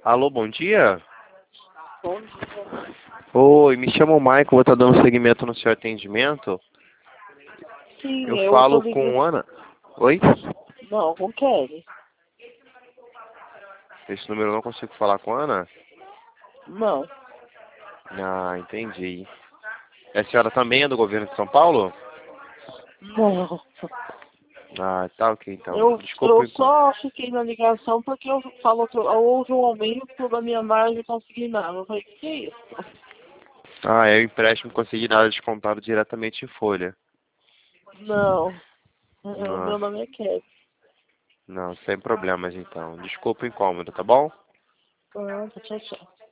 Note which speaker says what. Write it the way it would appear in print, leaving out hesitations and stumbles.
Speaker 1: Alô, bom dia?
Speaker 2: Bom dia.
Speaker 1: Oi, me chamo Michael, vou estar dando seguimento no seu atendimento.
Speaker 2: Sim,
Speaker 1: Eu
Speaker 2: eu tô
Speaker 1: falo
Speaker 2: ligando.
Speaker 1: com Ana. Oi?
Speaker 2: Não, com Kelly.
Speaker 1: Esse número eu não consigo falar com a Ana?
Speaker 2: Não.
Speaker 1: Ah, entendi. A senhora também é do governo de São Paulo?
Speaker 2: Não.
Speaker 1: Ah, tá ok então.
Speaker 2: Eu
Speaker 1: Desculpe.
Speaker 2: só fiquei na ligação porque eu falou que houve um aumento da minha margem consignada. Eu falei, que é isso?
Speaker 1: Ah, é o empréstimo consignado descontado diretamente em folha.
Speaker 2: Não. O
Speaker 1: Ah,
Speaker 2: meu nome é Kelly.
Speaker 1: não, sem problemas então. Desculpa o incômodo, tá bom?
Speaker 2: Pronto, tchau, tchau.